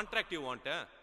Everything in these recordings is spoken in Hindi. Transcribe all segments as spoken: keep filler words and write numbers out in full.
Contract you want, huh?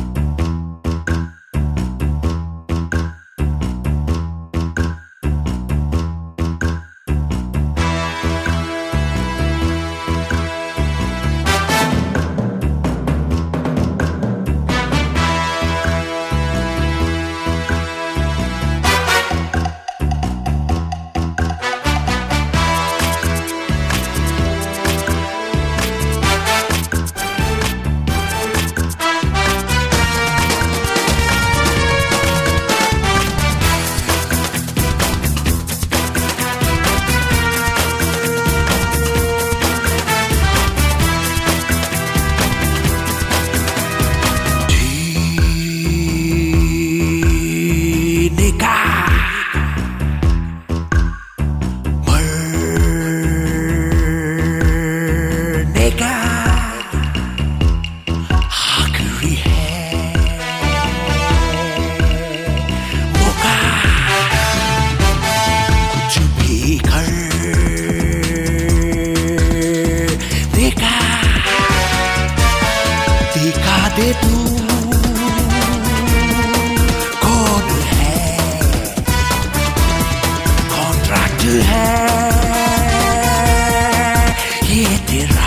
दे तू कौन है, कॉन्ट्रैक्ट है ये तेरा।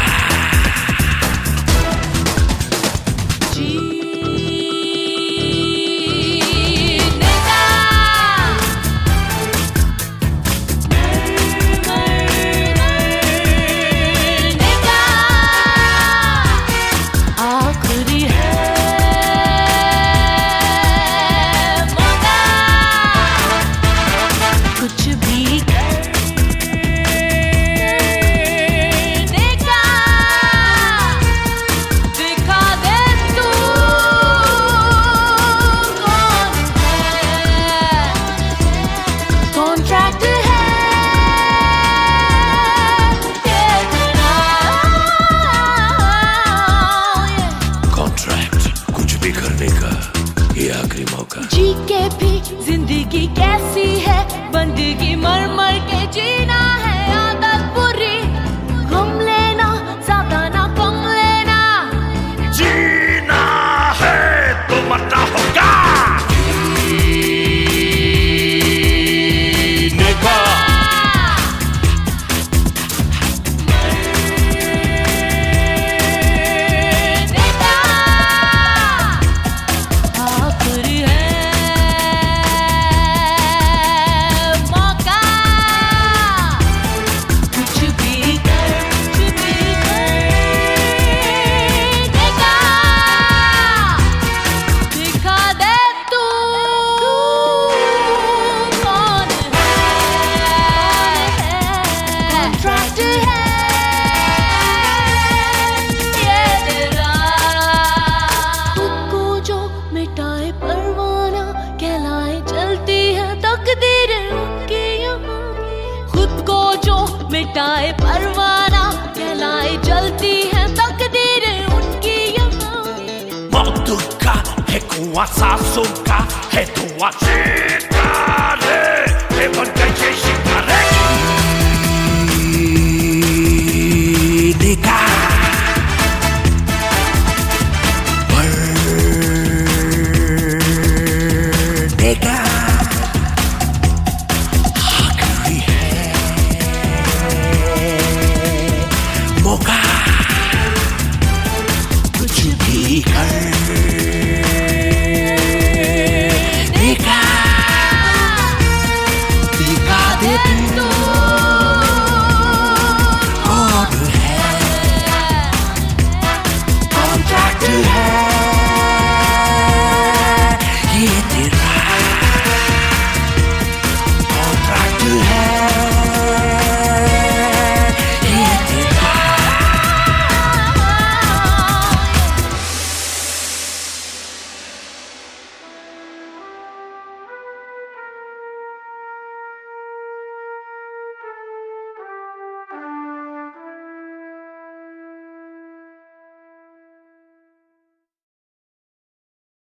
जी के भी जिंदगी कैसी है, बंदगी मर मर के जीना है आदत बुरी। गम लेना ज्यादा ना कम लेना, जीना है तो मरना होगा। जीने का मिटाए परवाना कहलाए जलती है तकदीर उनकी यहाँ। मौत का है कुआं सांसों का है धुआं, है बन गए